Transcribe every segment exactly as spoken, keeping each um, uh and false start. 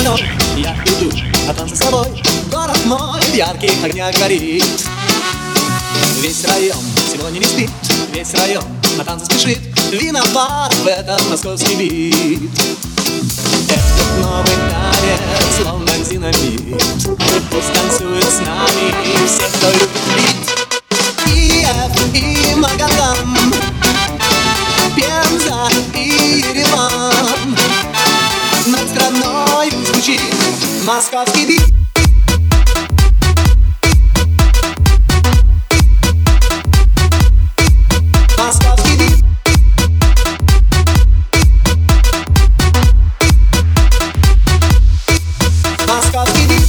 ночь я иду на танцы с тобой. Город мой в ярких огнях горит. Весь район сегодня не спит, весь район на танцы спешит. Виноват в этом московский бит. Этот новый танец словно динамит. Пусть танцует с нами все, кто любит бит. Киев и Магадан, Пенза и Ереван, над страной звучит московский бит. Московский бит. Московский бит.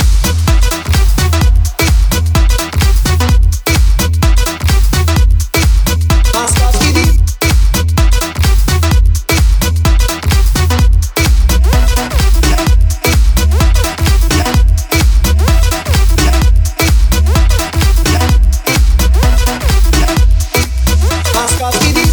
Московский бит. Московский бит.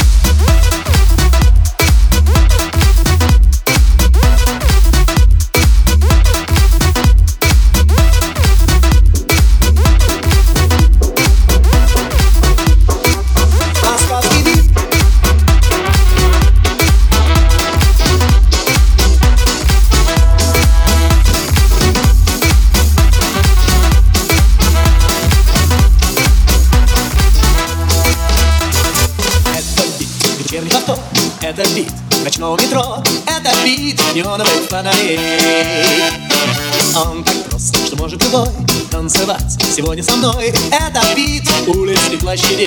Вечерний повтор, это бит ночного метро, это бит неоновых фонарей. Он так прост, что может любой танцевать сегодня со мной. Это бит улиц и площадей.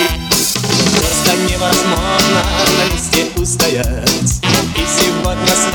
Просто невозможно на месте устоять. И сегодня